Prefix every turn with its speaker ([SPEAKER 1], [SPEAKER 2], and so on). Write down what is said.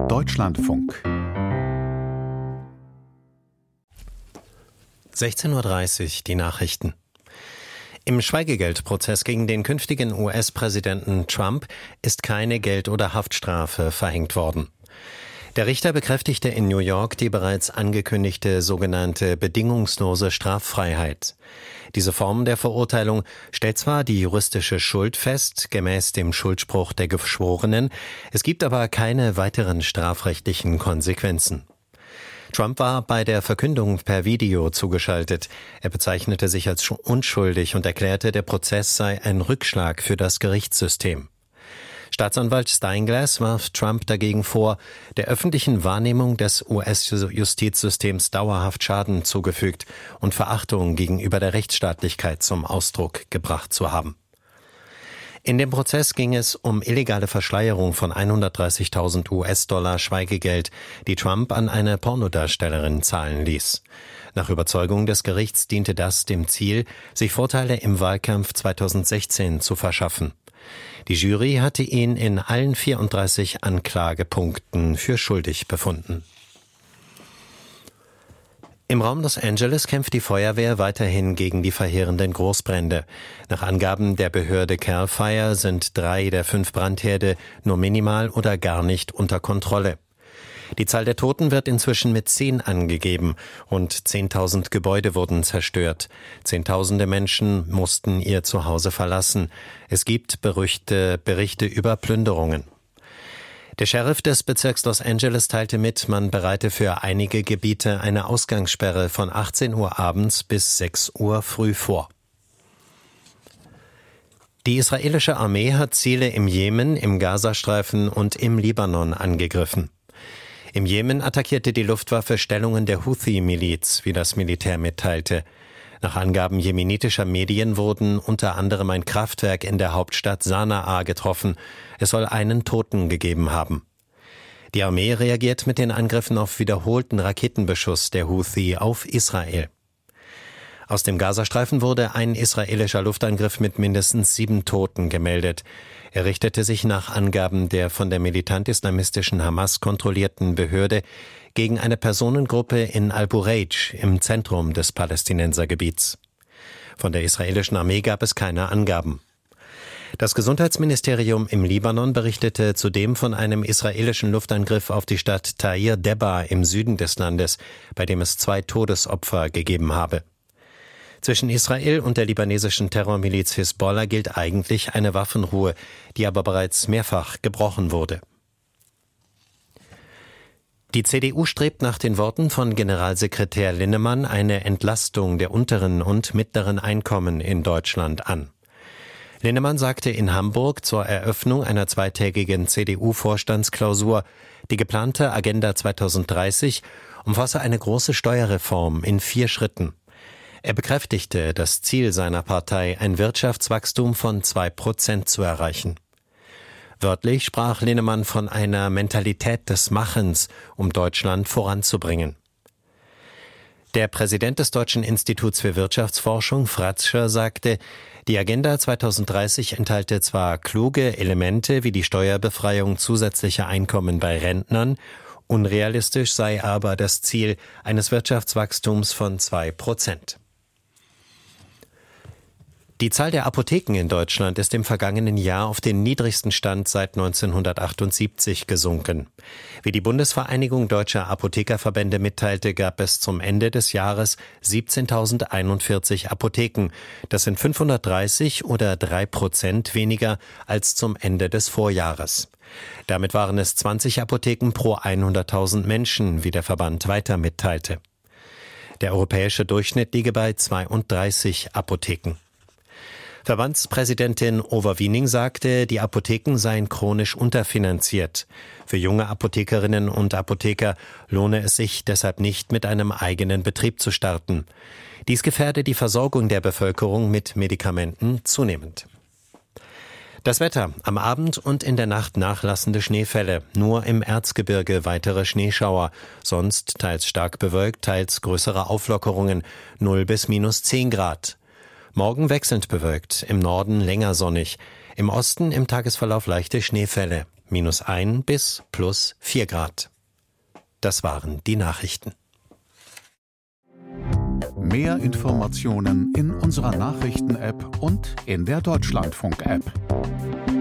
[SPEAKER 1] Deutschlandfunk
[SPEAKER 2] 16:30 Uhr die Nachrichten. Im Schweigegeldprozess gegen den künftigen US-Präsidenten Trump ist keine Geld- oder Haftstrafe verhängt worden. Der Richter bekräftigte in New York die bereits angekündigte sogenannte bedingungslose Straffreiheit. Diese Form der Verurteilung stellt zwar die juristische Schuld fest, gemäß dem Schuldspruch der Geschworenen, es gibt aber keine weiteren strafrechtlichen Konsequenzen. Trump war bei der Verkündung per Video zugeschaltet. Er bezeichnete sich als unschuldig und erklärte, der Prozess sei ein Rückschlag für das Gerichtssystem. Staatsanwalt Steinglass warf Trump dagegen vor, der öffentlichen Wahrnehmung des US-Justizsystems dauerhaft Schaden zugefügt und Verachtung gegenüber der Rechtsstaatlichkeit zum Ausdruck gebracht zu haben. In dem Prozess ging es um illegale Verschleierung von 130.000 US-Dollar Schweigegeld, die Trump an eine Pornodarstellerin zahlen ließ. Nach Überzeugung des Gerichts diente das dem Ziel, sich Vorteile im Wahlkampf 2016 zu verschaffen. Die Jury hatte ihn in allen 34 Anklagepunkten für schuldig befunden. Im Raum Los Angeles kämpft die Feuerwehr weiterhin gegen die verheerenden Großbrände. Nach Angaben der Behörde CAL FIRE sind 3 der 5 Brandherde nur minimal oder gar nicht unter Kontrolle. Die Zahl der Toten wird inzwischen mit 10 angegeben. Rund 10.000 Gebäude wurden zerstört. Zehntausende Menschen mussten ihr Zuhause verlassen. Es gibt Berichte über Plünderungen. Der Sheriff des Bezirks Los Angeles teilte mit, man bereite für einige Gebiete eine Ausgangssperre von 18 Uhr abends bis 6 Uhr früh vor. Die israelische Armee hat Ziele im Jemen, im Gazastreifen und im Libanon angegriffen. Im Jemen attackierte die Luftwaffe Stellungen der Houthi-Miliz, wie das Militär mitteilte. Nach Angaben jemenitischer Medien wurden unter anderem ein Kraftwerk in der Hauptstadt Sanaa getroffen. Es soll einen Toten gegeben haben. Die Armee reagiert mit den Angriffen auf wiederholten Raketenbeschuss der Houthi auf Israel. Aus dem Gazastreifen wurde ein israelischer Luftangriff mit mindestens 7 Toten gemeldet. Er richtete sich nach Angaben der von der militant-islamistischen Hamas kontrollierten Behörde gegen eine Personengruppe in Al-Bureij im Zentrum des Palästinensergebiets. Von der israelischen Armee gab es keine Angaben. Das Gesundheitsministerium im Libanon berichtete zudem von einem israelischen Luftangriff auf die Stadt Ta'ir Debba im Süden des Landes, bei dem es 2 Todesopfer gegeben habe. Zwischen Israel und der libanesischen Terrormiliz Hisbollah gilt eigentlich eine Waffenruhe, die aber bereits mehrfach gebrochen wurde. Die CDU strebt nach den Worten von Generalsekretär Linnemann eine Entlastung der unteren und mittleren Einkommen in Deutschland an. Linnemann sagte in Hamburg zur Eröffnung einer zweitägigen CDU-Vorstandsklausur, die geplante Agenda 2030 umfasse eine große Steuerreform in 4 Schritten. Er bekräftigte das Ziel seiner Partei, ein Wirtschaftswachstum von 2% zu erreichen. Wörtlich sprach Linnemann von einer Mentalität des Machens, um Deutschland voranzubringen. Der Präsident des Deutschen Instituts für Wirtschaftsforschung, Fratscher, sagte, die Agenda 2030 enthalte zwar kluge Elemente wie die Steuerbefreiung zusätzlicher Einkommen bei Rentnern, unrealistisch sei aber das Ziel eines Wirtschaftswachstums von 2%. Die Zahl der Apotheken in Deutschland ist im vergangenen Jahr auf den niedrigsten Stand seit 1978 gesunken. Wie die Bundesvereinigung Deutscher Apothekerverbände mitteilte, gab es zum Ende des Jahres 17.041 Apotheken. Das sind 530 oder 3% weniger als zum Ende des Vorjahres. Damit waren es 20 Apotheken pro 100.000 Menschen, wie der Verband weiter mitteilte. Der europäische Durchschnitt liege bei 32 Apotheken. Verbandspräsidentin Overwiening sagte, die Apotheken seien chronisch unterfinanziert. Für junge Apothekerinnen und Apotheker lohne es sich deshalb nicht, mit einem eigenen Betrieb zu starten. Dies gefährde die Versorgung der Bevölkerung mit Medikamenten zunehmend. Das Wetter: Am Abend und in der Nacht nachlassende Schneefälle, nur im Erzgebirge weitere Schneeschauer, sonst teils stark bewölkt, teils größere Auflockerungen, 0 bis -10 Grad. Morgen wechselnd bewölkt, im Norden länger sonnig, im Osten im Tagesverlauf leichte Schneefälle. -1 bis +4 Grad. Das waren die Nachrichten.
[SPEAKER 1] Mehr Informationen in unserer Nachrichten-App und in der Deutschlandfunk-App.